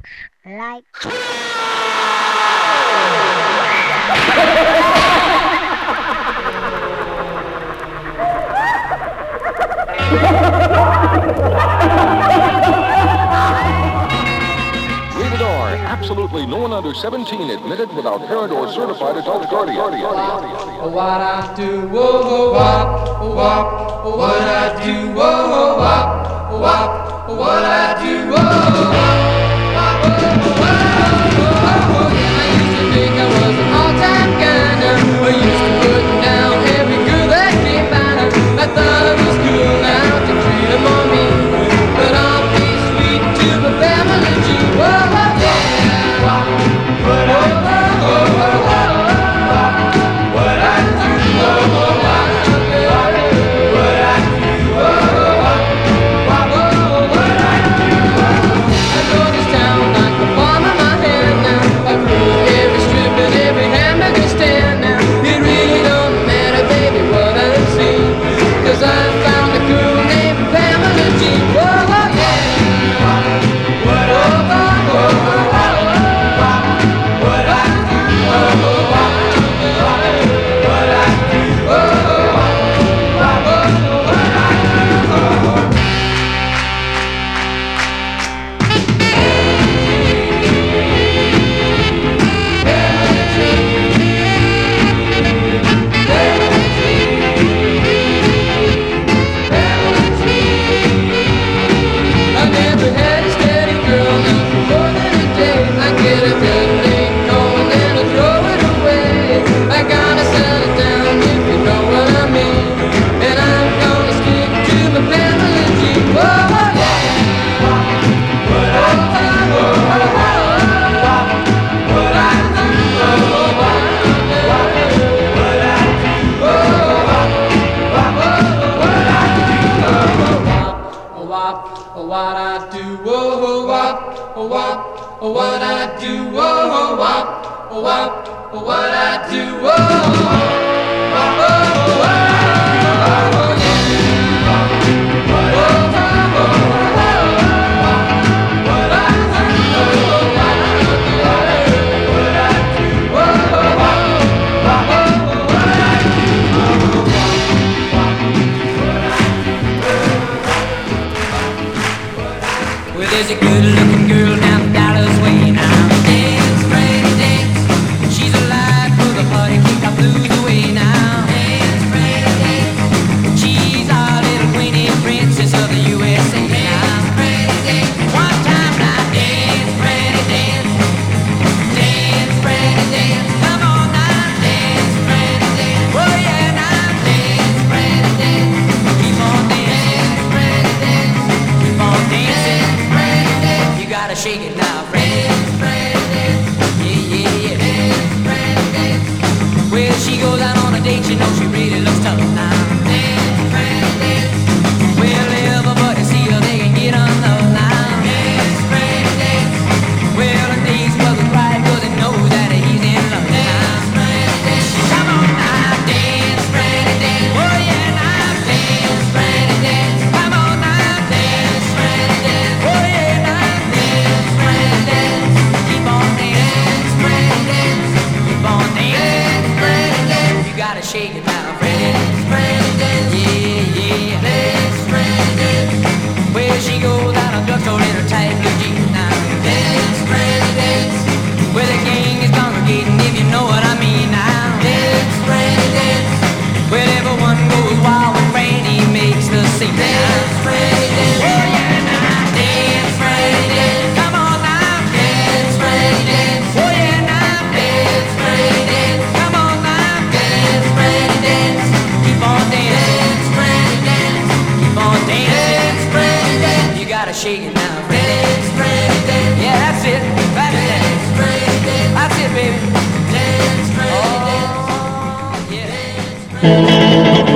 like Rated R. Absolutely no one under 17 admitted without parent or certified adult guardian. What I do, whoa, what I do, whoa, what I do, whoa. I used to think I was an all-time guy now. I used to put down every girl that came by. I thought it was cool now to treat them on me, but I'll be sweet to my family too. Whoa, yeah. What I do, what I do, what I do, what I do. I know this town like the palm of my hand now. I grew every strip and every hamburger stand now. It really don't matter, baby, what I see, 'cause I found a girl named Pamela Jean. Whoa, yeah. What I do, what I do, what I I never had a steady girl now for more than a day. I get a good thing going and I throw it away. I gotta settle down if you know what I mean, and I'm gonna stick to my family Jean. Whoa, yeah. What I do, what I do, what I do, whoa, what I do, whoa, what I do, well, there's a good-looking girl down Dallas way now. Dance, Freddie, dance. She's alive for the party, kick our blues away now. Dance, Freddie, dance. She's our little queenie princess of the USA now. Dance, Freddie, dance. One time now, dance, Freddie, dance. Dance, Freddie, dance. Come on now, dance, Freddie, dance. Oh yeah, now, dance, Freddie, dance. Keep on dancing, Freddie, dance. Keep on dancing. You gotta shake it now, friends. Yeah, yeah, yeah. Well, she goes out on a date, you know she really looks tough now. Well, everybody see her, they can get on love now. Well, the days was right, 'cause he knows that he's in love now. Come on now, dance, Freddie, dance. Oh yeah, now dance, Freddie, dance. Come on now, dance, Freddie, dance. Oh yeah, now. Keep on dancing, Freddie, dance. Keep on dancing, Freddie, dance. You gotta shake it now, Freddie, Freddie, dance. Yeah, yeah, dance, Freddie, dance. Well, she goes out on drugstore in her tight blue jeans now. Dance, Freddie, dance. Well, the gang is congregating, if you know what I mean now. Dance, Freddie, dance. Well, everyone goes wild when Freddie makes the scene. Dance, Freddie, dance. Oh yeah, now dance, Freddie, dance. Come on now, dance, Freddie, dance. Oh yeah, now dance, Freddie, dance. Come on now, dance, Freddie, dance. Keep on dancing, Freddie, dance. Keep on dancing, Freddie, dance. You gotta shake it now, Freddie, Freddie, dance. Yeah, that's it, that's it, Freddie, dance. That's it, baby. Dance, Freddie, dance. Oh yeah.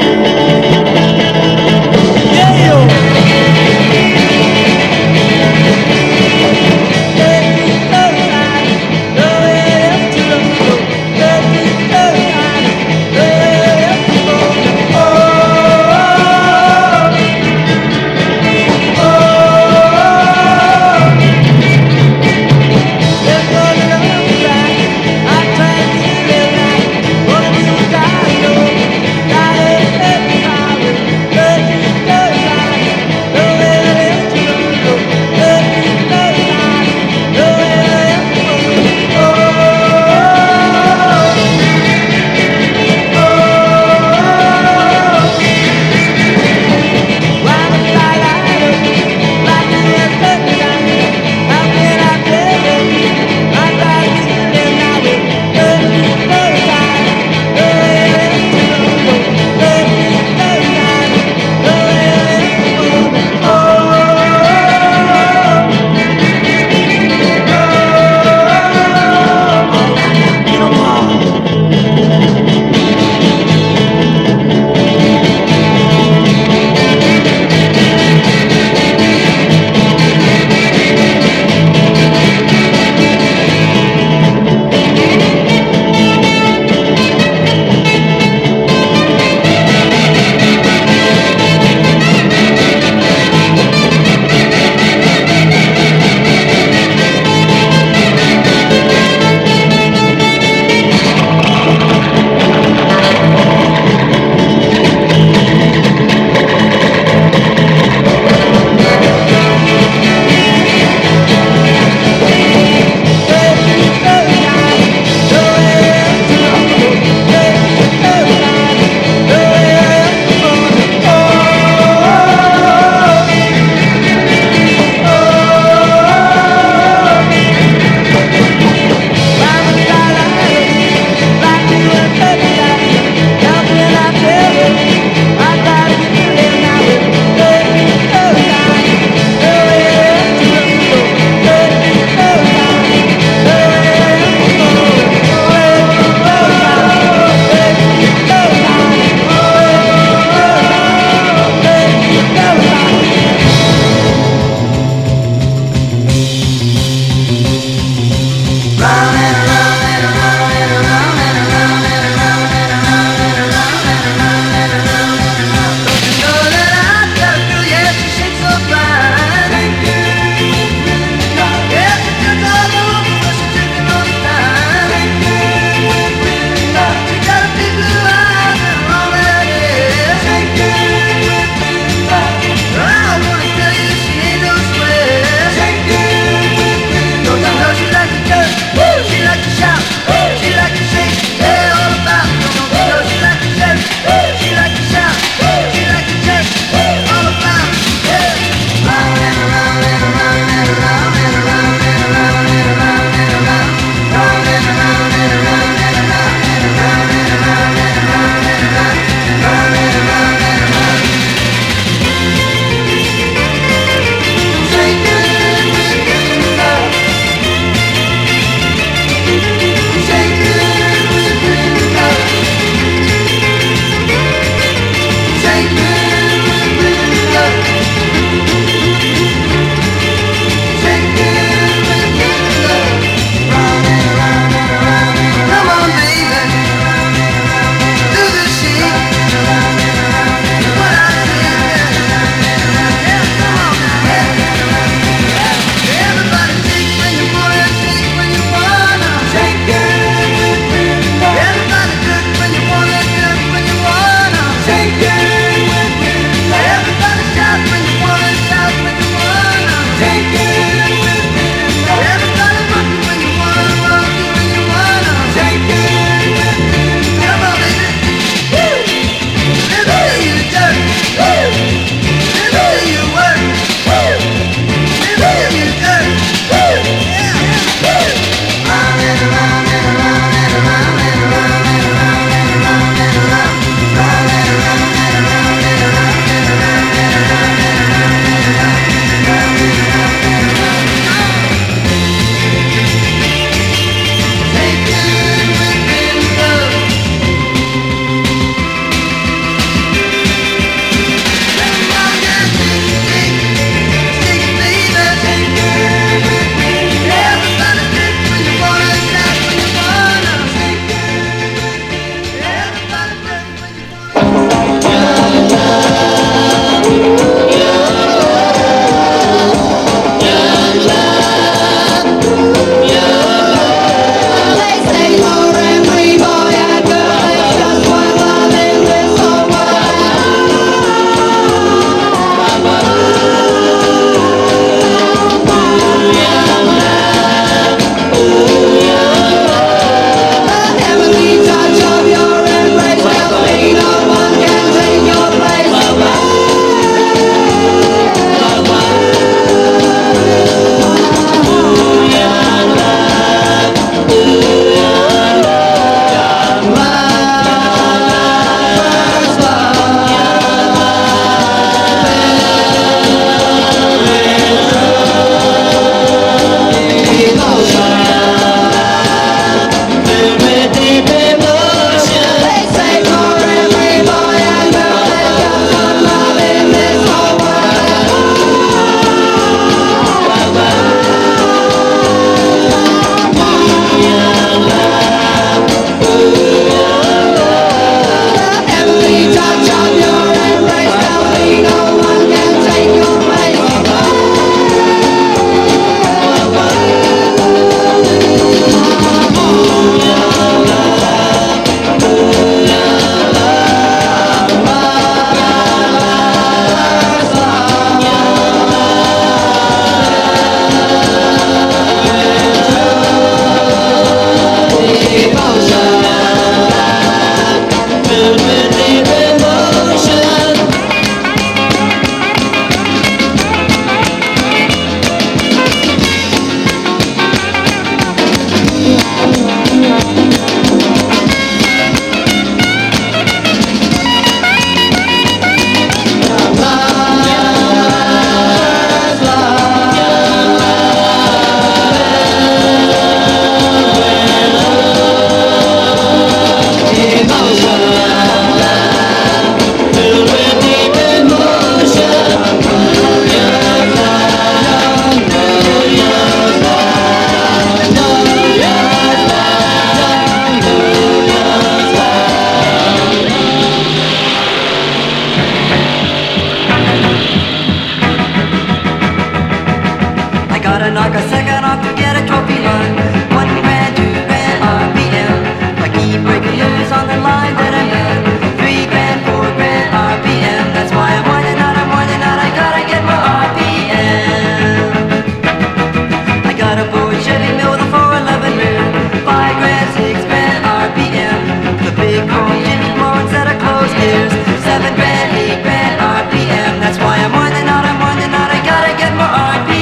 to knock a second off to get a trophy line. 1 grand, 2 grand RPM. I keep breaking news on the line that I'm in. 3 grand, 4 grand RPM. That's why I'm winding out, I gotta get my RPM. I got a Ford Chevy mill with a 411 rear. 5 grand, 6 grand RPM. The big chrome Jimmy Moore instead of closed gears. 7 grand, 8 grand RPM. That's why I'm winding out, I gotta get my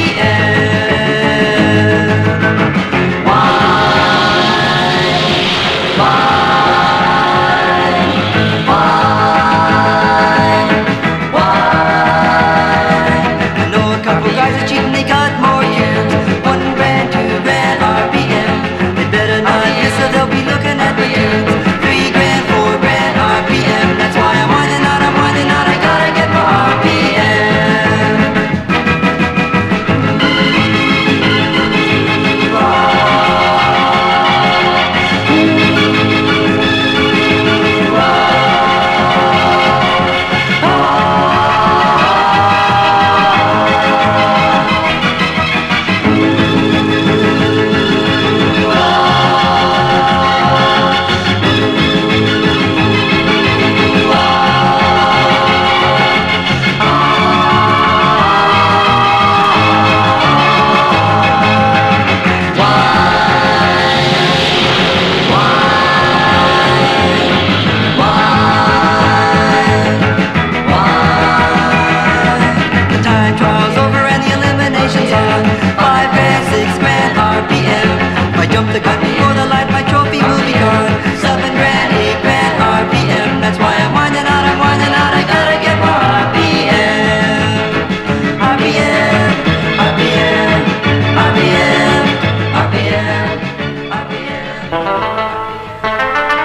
RPM. I know a couple guys are cheating, they got more years. 1 grand, 2 grand RPM. They better not miss or they'll be looking at the dudes. 3 grand, 4 grand RPM. That's why I'm winding out, I gotta get my RPM. The time trial's over and the elimination's on. 5 grand, 6 grand RPM. If I jump the gun before the light, my trophy will be gone. 7 grand, 8 grand RPM. That's why I'm winding out, I gotta get my RPM. RPM, RPM, RPM, RPM, RPM.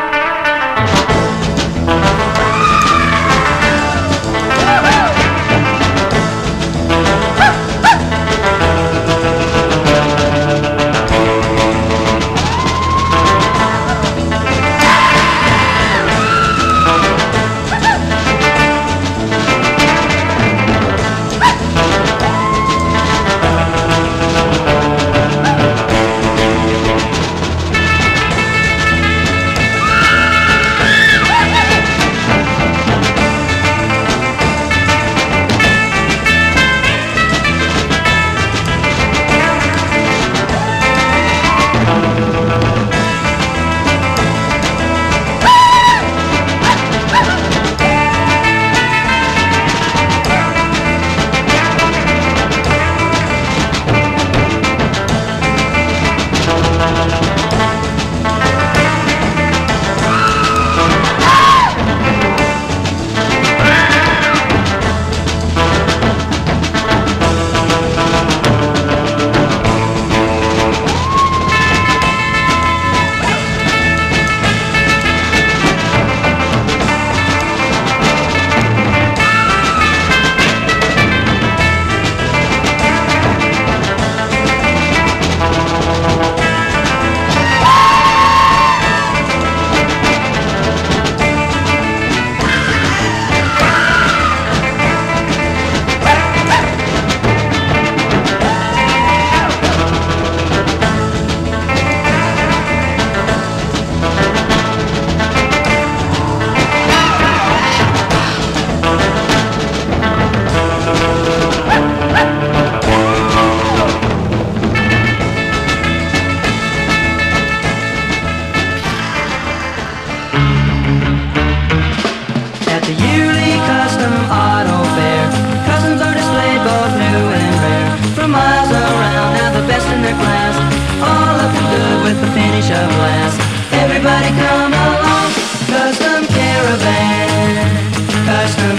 At the yearly custom auto fair, customs are displayed both new and rare. From miles around, now the best in their class, all looking good with the finish of last. Everybody come along, custom caravan, custom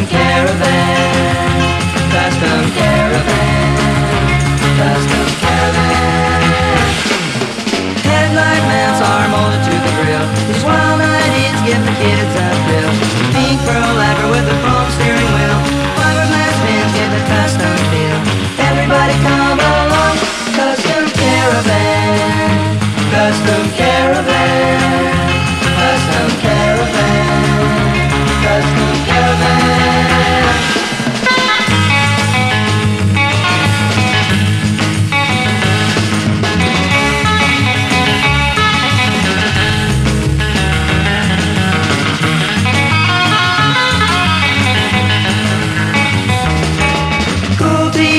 caravan, custom caravan, custom caravan. Headlight mounts are molded to the grill. These wild ideas give the kids a thrill. Pink pearl lacquer with a chrome steering wheel. Fiberglass fins give the custom feel. Everybody come along, custom caravan, custom caravan, custom caravan, custom caravan.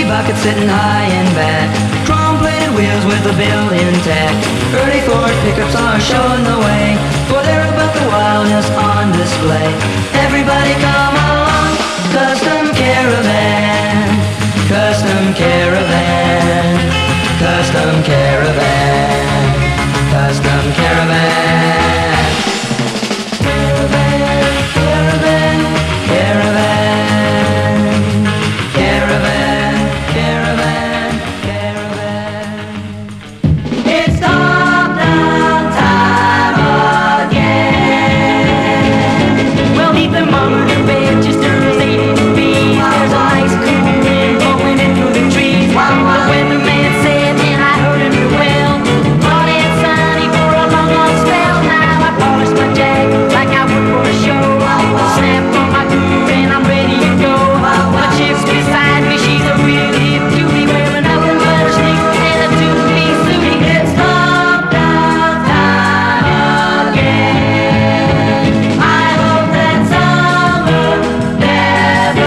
bucket sitting high and back. Chrome-plated wheels with the build intact. Early Ford pickups are showing the way, for they're about the wildness on display. Everybody come along, Custom Caravan, Custom Caravan, Custom Caravan, Custom Caravan. Caravan, caravan, caravan, caravan, caravan, caravan. It's top-down time again. Well, neath the monitor bed, just turns 80 degrees. There's a nice cool wind blowing in through the trees. The weatherman said, and I heard him real well, hot and sunny for a long, long spell. Now I polish my jack like I would for a show. Snap on my groove and I'm ready to go. My chick's beside me, she's a real hip cutie, wearing nothing but her sneakers and a two-piece suit. It's top-down time again. I hope that summer never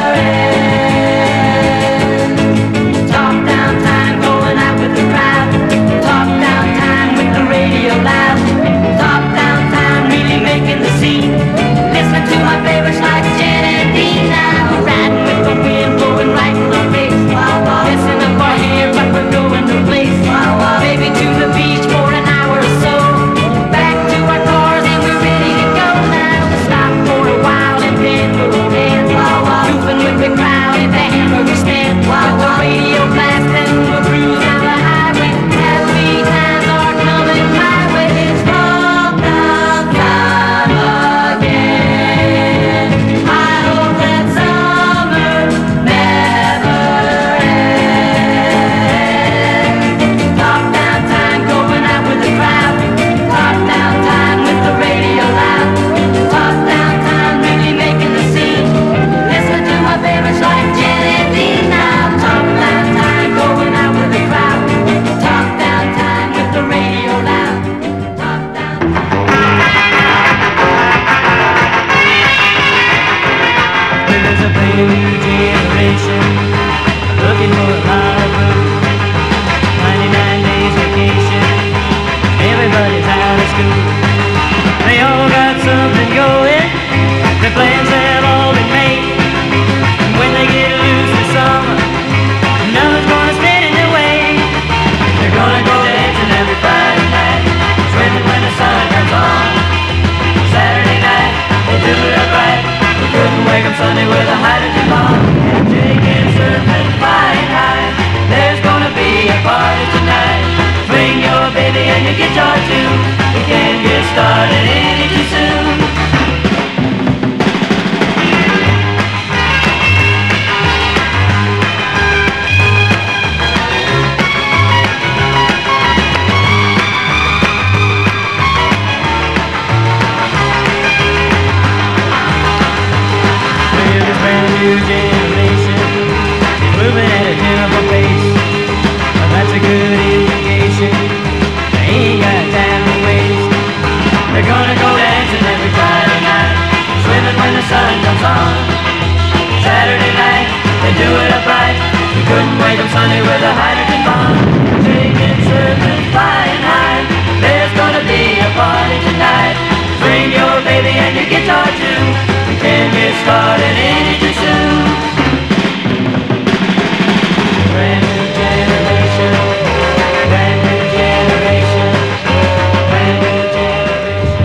ends. Top-down time, going out with the crowd. Top-down time with the radio loud. Top-down time, really making the scene. Listening to my favorites like Jen and Dean. Now riding with the wind blowing right in the face. Messing up our hair, but we're going to place. Maybe to the beach for an hour or so. Back to our cars and we're ready to go now. Stop for a while and then we'll dance. Goofing with the crowd at the hamburger stand. With the radio blasting, we'll cruise down the highway. Happy times are coming my way. It's top-down time again. I hope that summer never ends. Top-down time, going out with the crowd. Top-down time with the radio loud. Top-down time, really making the scene. Listen to my favorites like Jen and Dean now. Top-down time, going out with the crowd. Top-down time with the radio loud. Top-down time. There's a brand new generation looking for a Hollywood. 99 days vacation. Everybody's out of school. They all got something going. Their plans have all been made. And when they get loose this summer, nothing's gonna stand in their way. They're gonna go dancing every Friday night, swimming when the sun comes on. Saturday night, we'll do it up right. We couldn't wake up Sunday with a hydrogen bomb. Drinking, surfing, flying high. There's gonna be a party tonight. Bring your baby and your guitar too. We can't get started any too soon. Well, this brand new generation is moving at a tempo pace. Well, that's a good indication. They ain't got time to waste. They're gonna go dancing every Friday night, swimming when the sun comes on. Saturday night, they do it up right. We couldn't wake up Sunday with a hydrogen bomb. Drinking, surfing, flying high. There's gonna be a party tonight. Bring your baby and your guitar too. We can't get started any too soon. Brand new generation. Brand new generation. Brand new generation.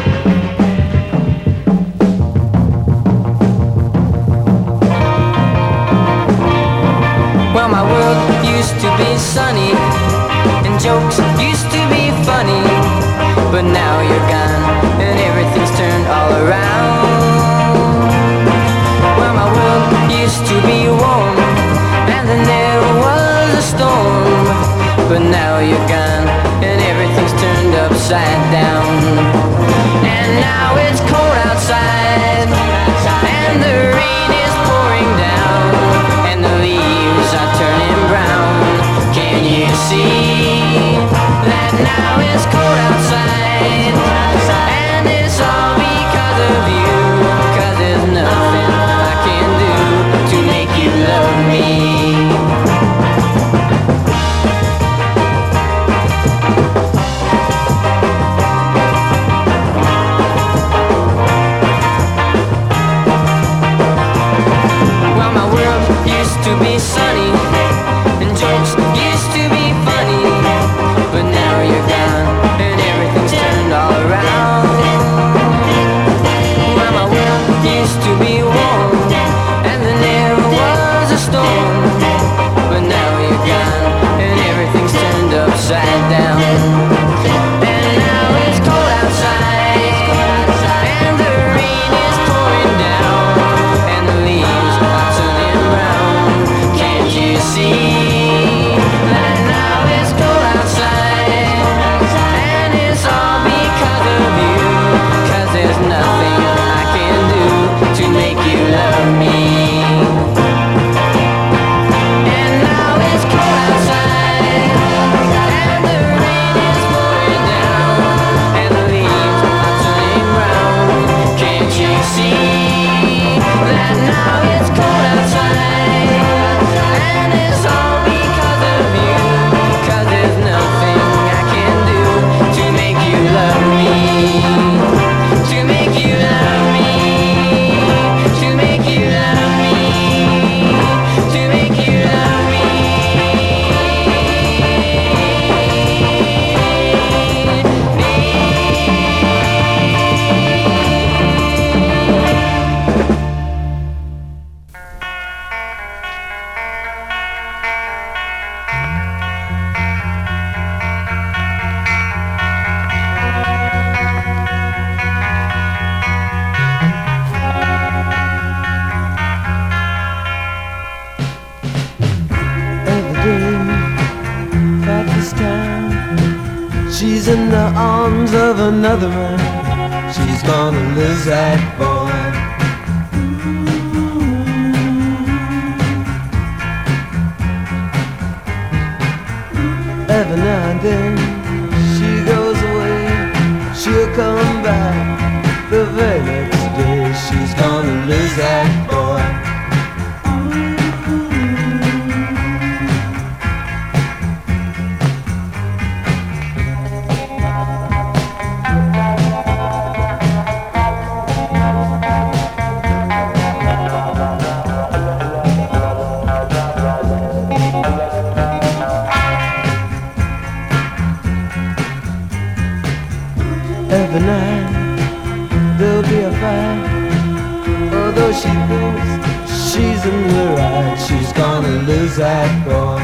Well, my world used to be sunny and jokes used to be funny, but now you're gone and everything's turned all around. Well, my world used to be warm and then there was a storm, but now you're gone and everything's turned upside down. And now it's cold outside and the rain is pouring down and the leaves are turning brown. Can you see that now it's cold outside and it's all because of you? 'Cause there's nothing I can do to make you love me. sunny, and jokes used to be funny, but now you're gone, and everything's turned all around. Well, my world used to be warm, and there never was a storm, but now you're gone, and everything's turned upside down. And now it's cold outside, and the rain is pouring down, and the leaves are turning brown. Can't you see that now it's cold outside, and it's all because of you, 'cause there's nothing I can do to make you love me. And now it's cold outside, and the rain is pouring down, and the leaves are turning brown. Can't you see that now it's cold outside, and it's all because of you, 'cause there's nothing I can do to make you love me, to make you love me, to make you love me, to make you love me. Every day at this time, she's in the arms of another man. She's gonna lose that boy. Every now and then she goes away, she'll come back the very next day. She's gonna lose that boy. Every night there'll be a fight, although she thinks she's in the right. She's gonna lose that boy.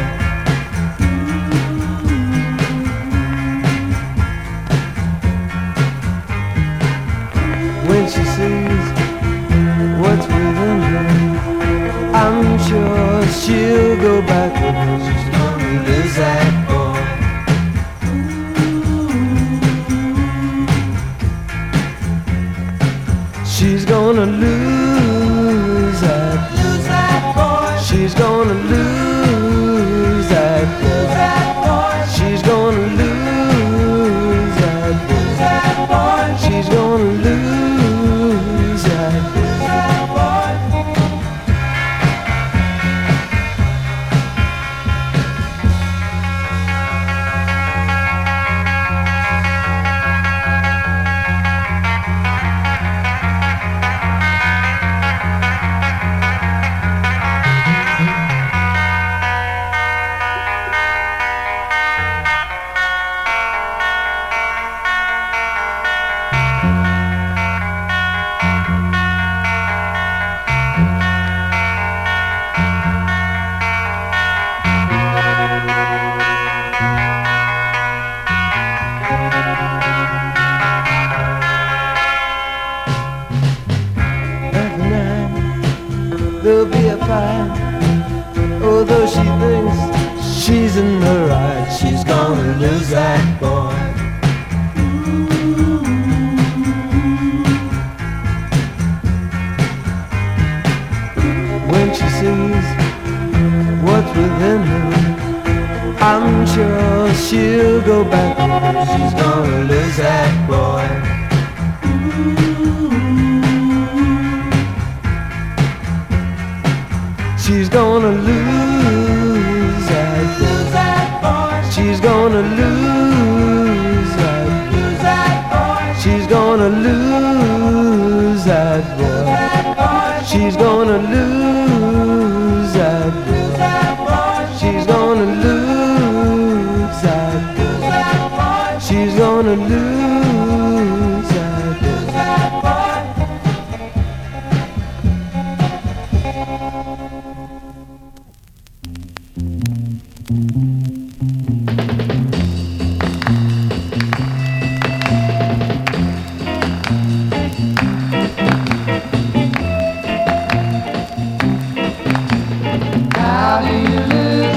When she sees what's within her, I'm sure she'll go back with him. She's gonna lose that boy. She's gonna lose that boy. She's gonna lose that boy. She's gonna lose that boy. She's gonna lose that boy. There'll be a fight, although she thinks she's in the right. She's gonna lose that boy. When she sees what's within her, I'm sure she'll go back. She's gonna lose that boy. She's gonna lose that boy. She's gonna lose that boy. She's gonna lose that boy. She's gonna lose that boy.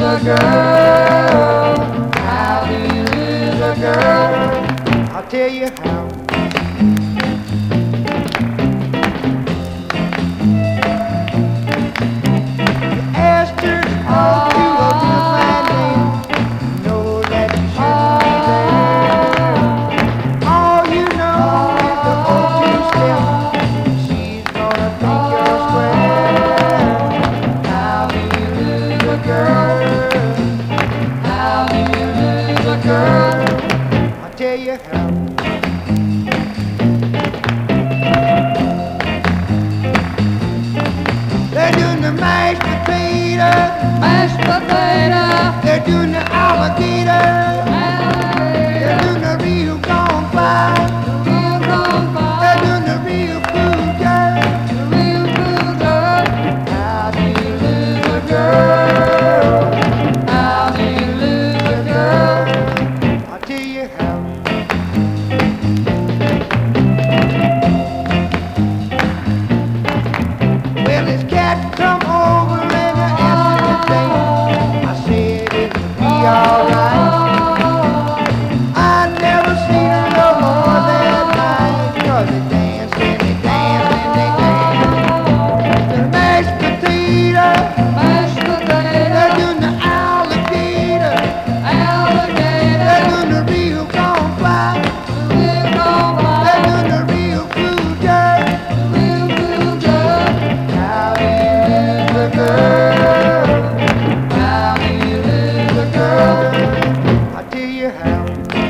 a girl? How do you lose a girl? I'll tell you how. You asked her to hold you up to find me. You know that you shouldn't be there. All you know is the old two-step. She's gonna think you're square. How do you lose a girl? How do you lose a girl? I'll tell you how. They're doing the mashed potato, they're doing the alligator, they're doing the real gone fly, they're doing the real food girl. How do you lose a girl? How do you lose a girl? I'll tell you how. Well, this cat come over and asked me today. I said it'll be alright. I never seen her no more that night, 'cause they danced and they danced and they danced. The mashed potato, they're doing the alligator, they're doing the real gone fly, they're doing the real food girl. How do you lose a girl? How do you lose a girl? I'll tell you how.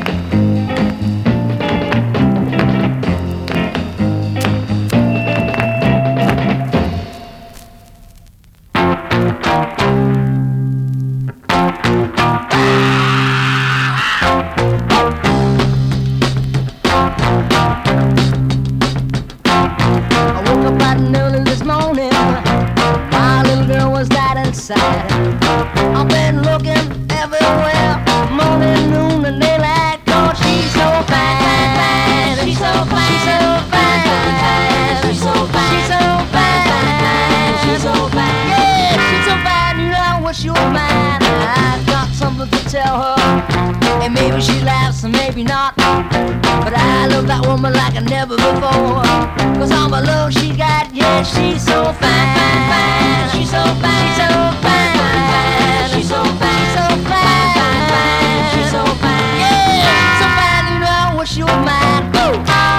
I woke up bright and early this morning. My little girl was that inside. I've been looking everywhere, morning, noon, and daylight, 'cause she's so fine. She's so fine. She's so fine. She's so fine. She's so fine. She's so fine. Yeah, she's so fine. You know, I wish you were mine. I got something to tell her, and maybe she laughs and maybe not. But I love that woman like I never before. 'Cause all my love she got, yeah, she's so fine. She's so fine. She's so fine. She's so fine. She's so fine. She's so fine. Yeah, so fine, you know, I wish you were mine. Woo!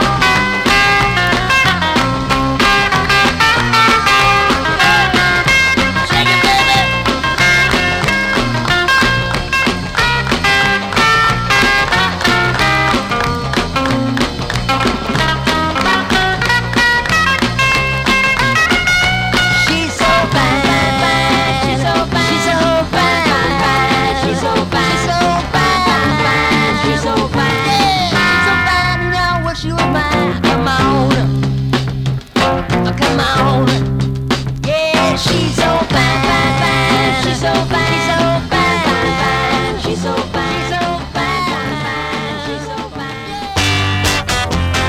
Shake it, baby. She's so fine. She's so fine. She's so fine. She's so fine. She's so fine. She's so fine. Yeah, so fine, you know, I wish you were mine. Come on, come on. Yeah, she's so fine. She's so fine. She's so fine. She's so fine. She's so fine. She's so fine.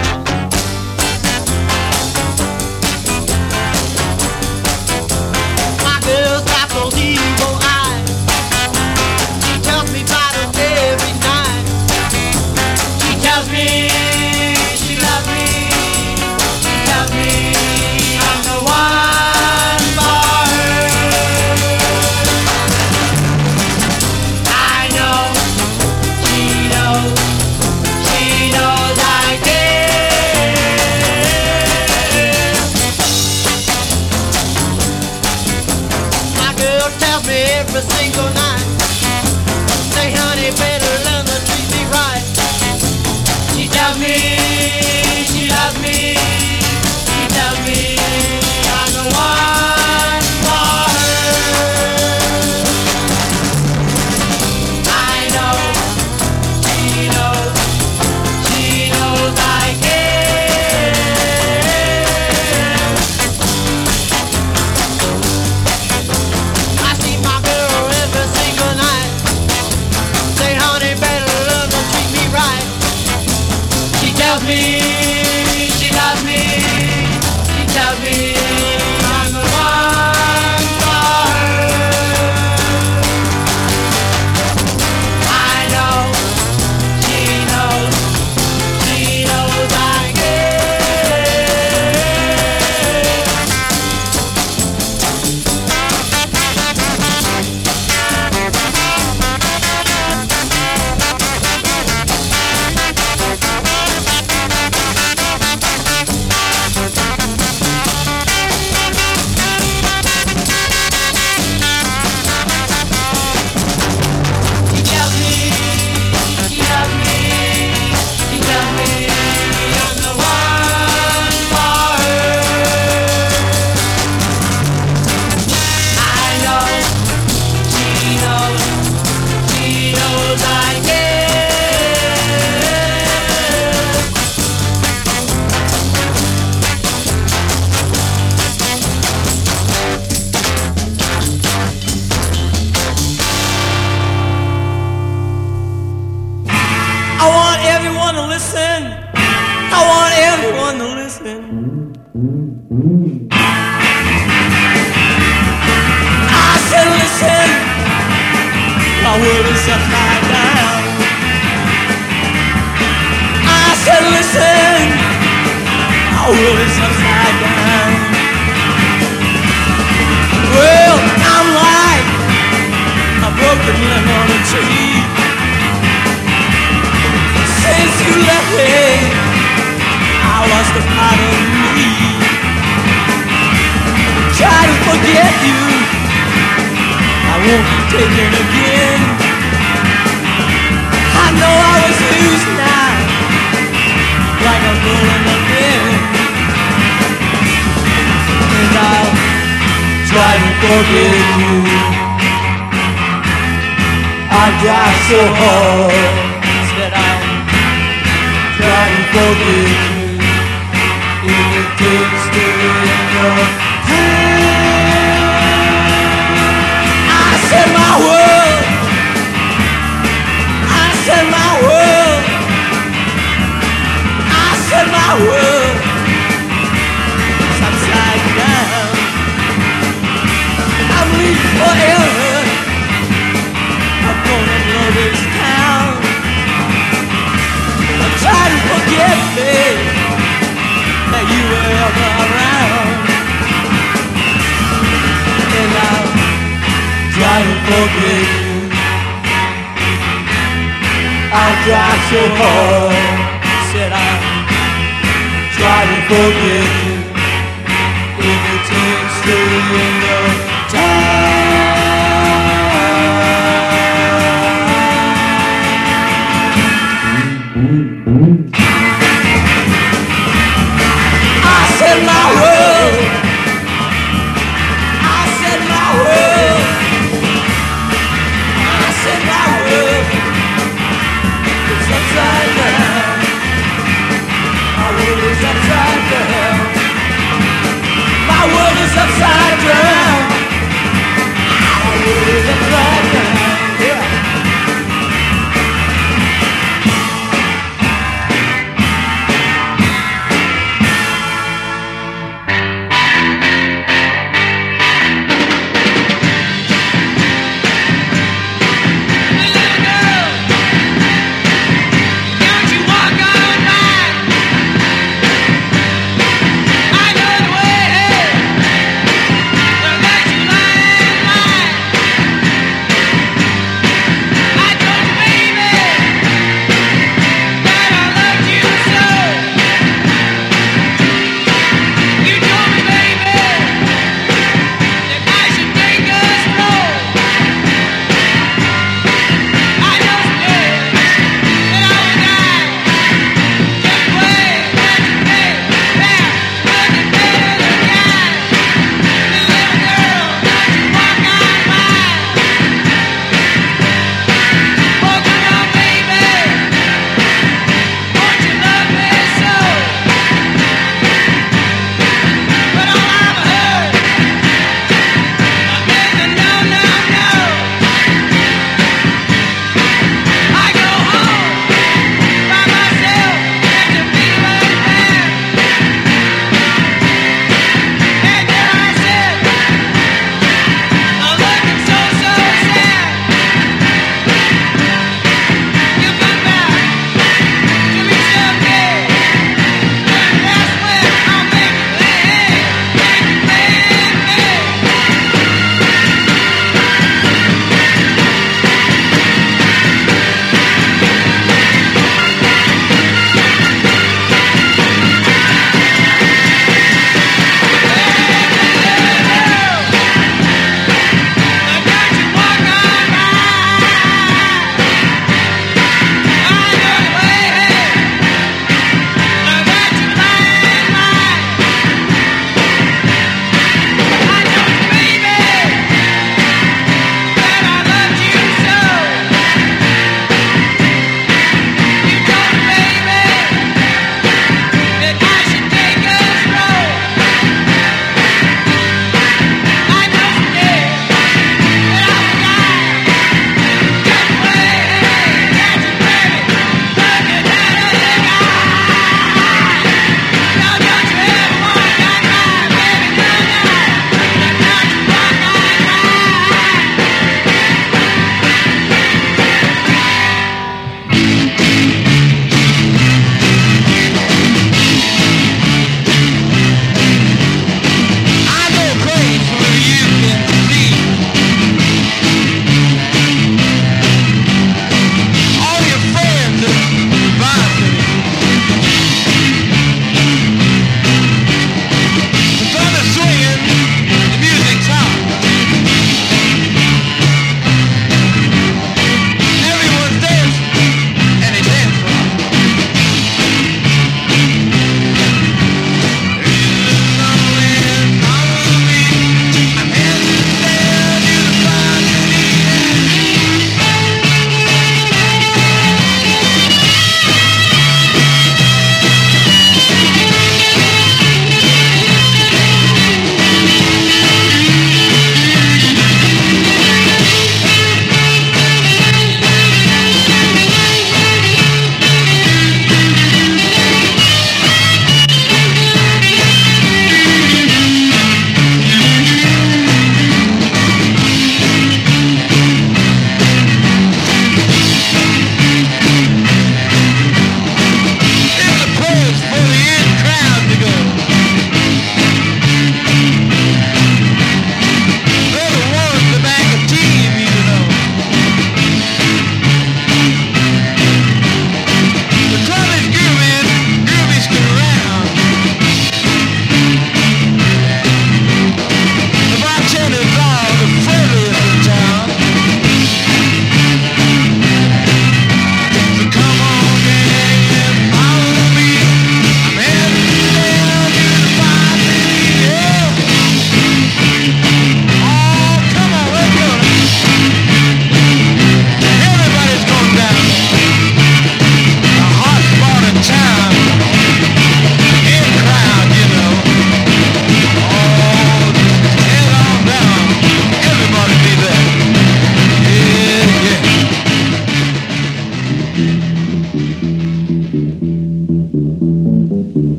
My girl's got those evil eyes. She tells me about her every night. She tells me she loves me. She tells me I'm the one for her. I know she knows. She knows I care. My girl tells me every single night, say honey, better learn to treat me right. She tells me she loves me. She tells me I'm the one for her. I know she knows. She knows I care. I see my girl every single 'cause I care. I want everyone to listen. I want everyone to listen. I said listen. My world is upside down. I said listen. My world is upside down. Well, I'm like a broken limb on a tree. Since you left me, I lost a part of me. Try to forget you, I won't be taken again. I know I was used now, like a bull in the bin. And I'll try to forget you. I try so hard, said I'll try to forget you. If it takes the end of time. I said my world. I said my world. I said my world is upside down. I'm leaving forever. I'm gonna blow this town. Try to forget me, that you were ever around. And I'll try to forget you. I'll try so hard. Said I'll try to forget you. If it takes the end of time. I said my world. I said my world. I said my world. It's upside down. My world is upside down.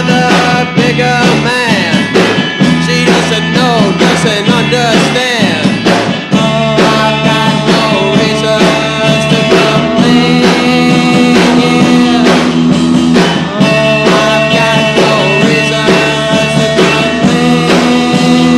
another bigger man. She doesn't know, doesn't understand. I've got no reasons to complain. I've got no reasons to complain.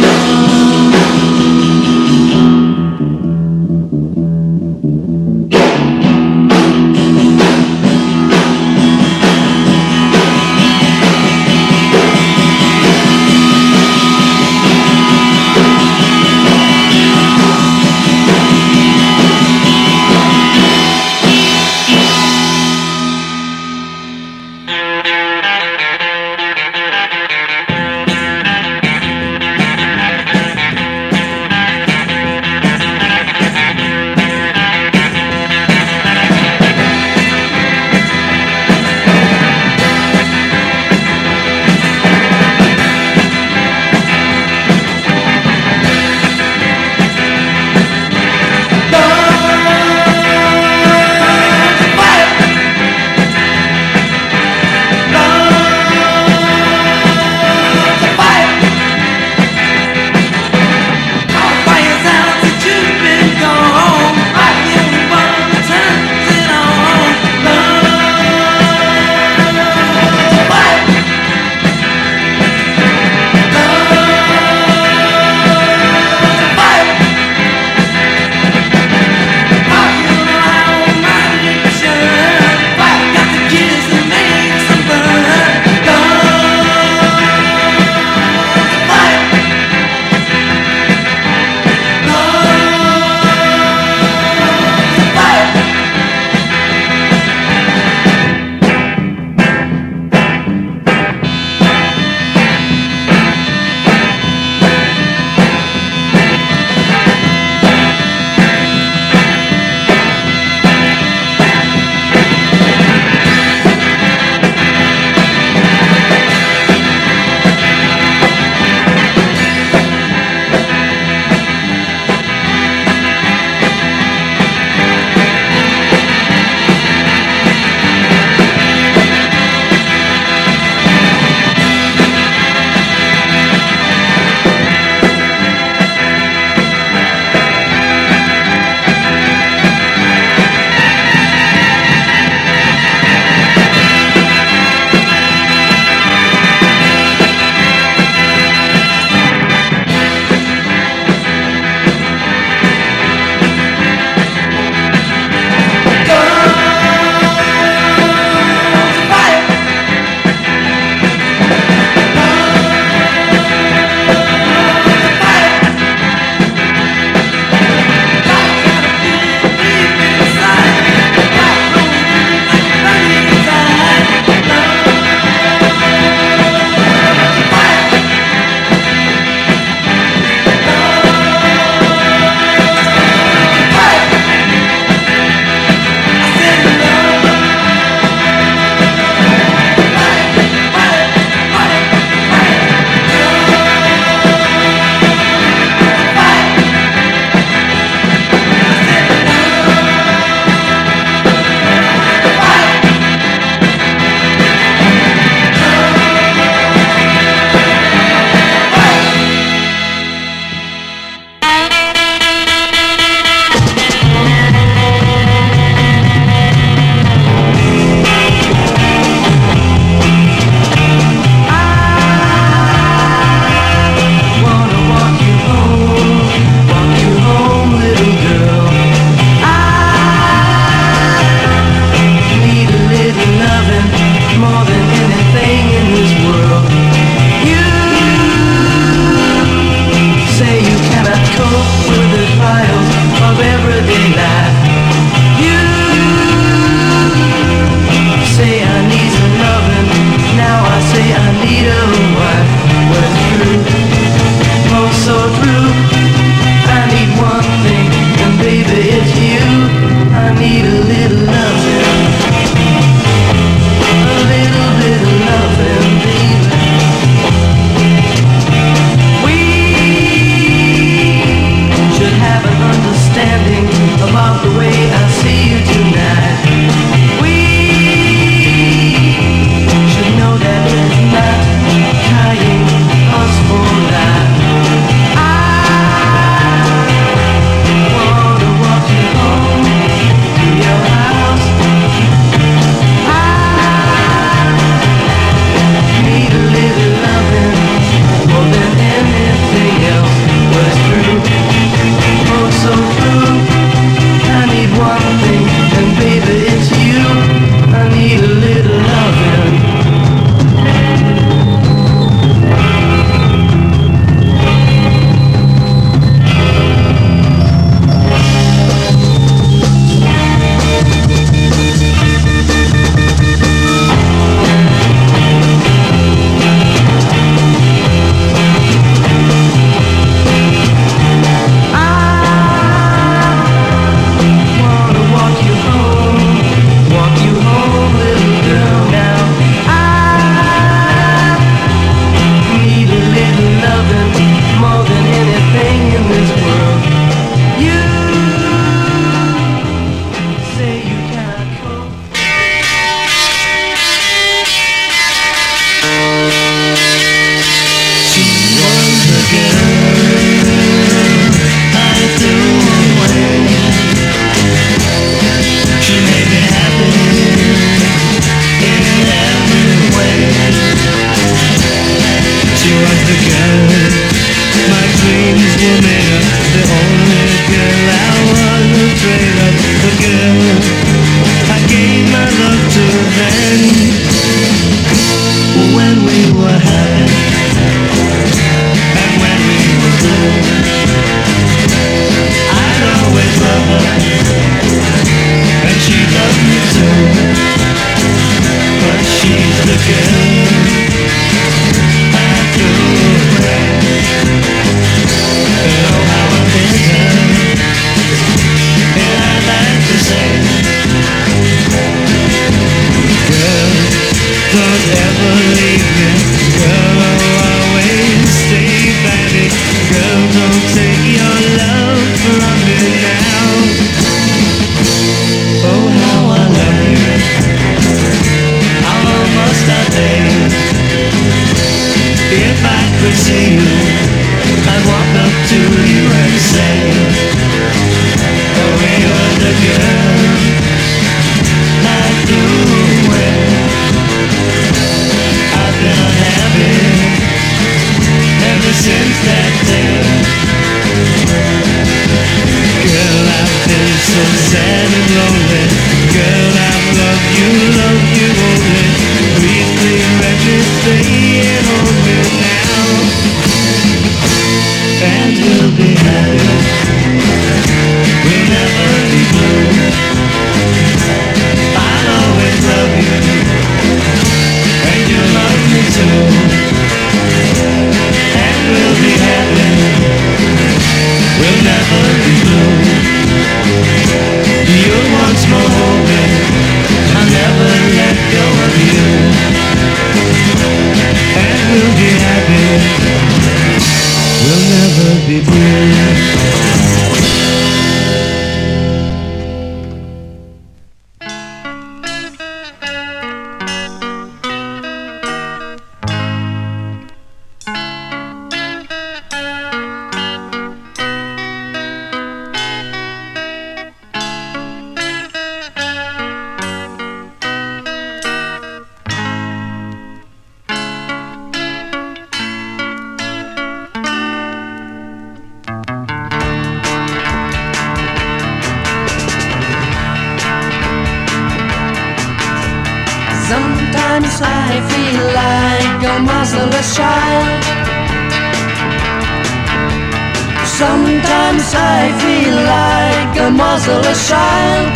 the girl my dreams were made of, the only girl I was afraid of, the girl I gave my love to then. When we were happy and when we were blue, I'd always love her and she loved me too. But she's the girl I threw away, and oh how I miss her, and I'd like to say, girl, don't ever leave me, girl, I'll always stay by me, girl, don't take your love from me now. Oh how I love you, how long must I live? If I could see you, I'd walk up to you and say, oh you're the girl I threw away. I've been unhappy ever since that day. Girl, I've been so sad and lonely. Girl, I've loved you only. Please, please let me stay and hold me now. And we'll be happy, we'll never be blue. I'll always love you, and you'll love me too. And we'll be happy, we'll never be blue. You'll once more hold me, I'll never let go of you. And we'll be happy, we'll never be blue. Sometimes I feel like a motherless child. Sometimes I feel like a motherless child.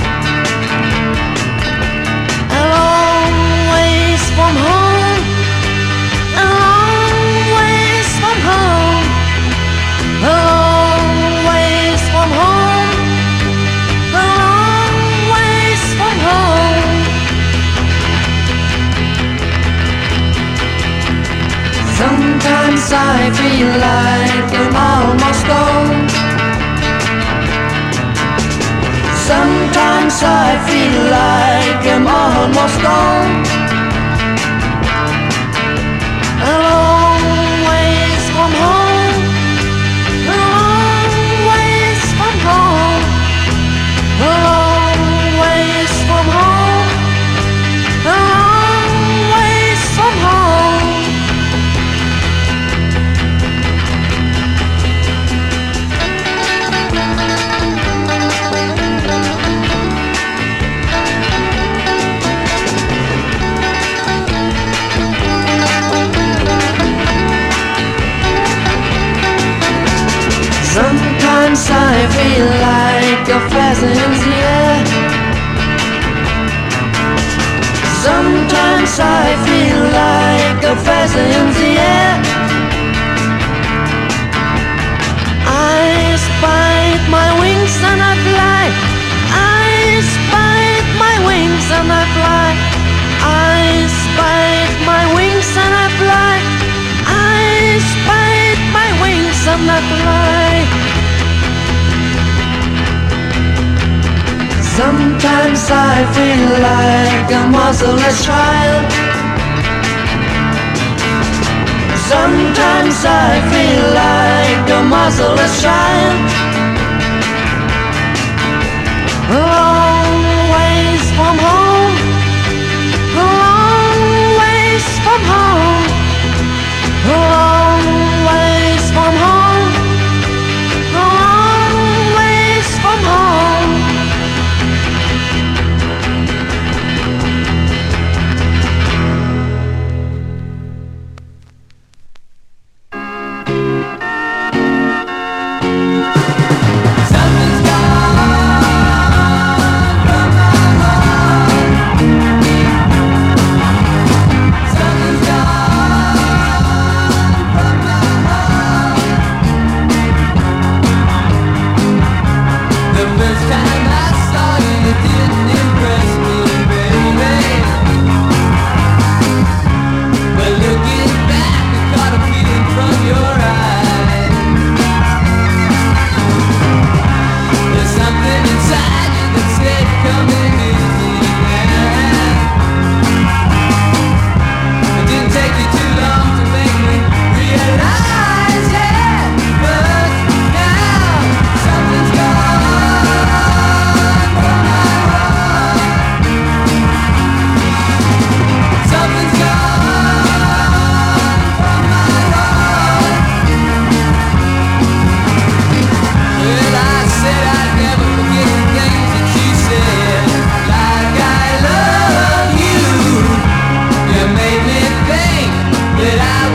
A long ways from home, a long ways from home, a long ways from home, a long ways from home. Sometimes I feel like I'm almost gone. Sometimes I feel like I'm almost gone. A long ways from home, a long ways from home, a long ways from home, a long ways from home. Sometimes I feel like a pheasant in the air. Sometimes I feel like a pheasant in the air. I spite my wings and I fly. I spite my wings and I fly. I spite my wings and I fly. I spite my wings and I fly. Sometimes I feel like a motherless child. Sometimes I feel like a motherless child. A long ways from home, a long ways from home, a long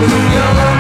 You're the